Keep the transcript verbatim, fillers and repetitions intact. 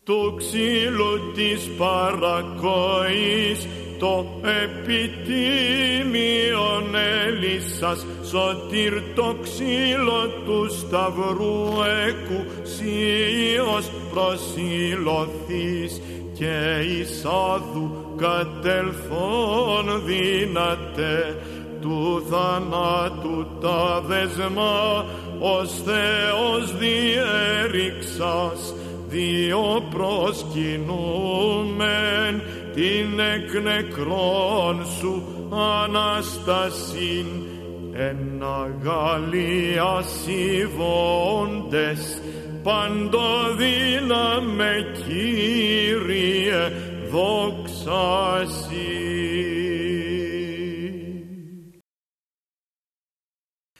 του ξύλου της παρακοής, το επιτίμιον έλυσας, σωτήρ το ξύλο του σταυρού εκουσίως προσήλωθείς, και εις άδου κατελθόν δύναται του θανάτου τα δεσμά, ως Θεός διέριξας, δύο προσκυνούμεν την εκ νεκρών σου Αναστασίν, εν αγαλιασιβόντες παντοδύναμε Κύριε, δόξα σοι.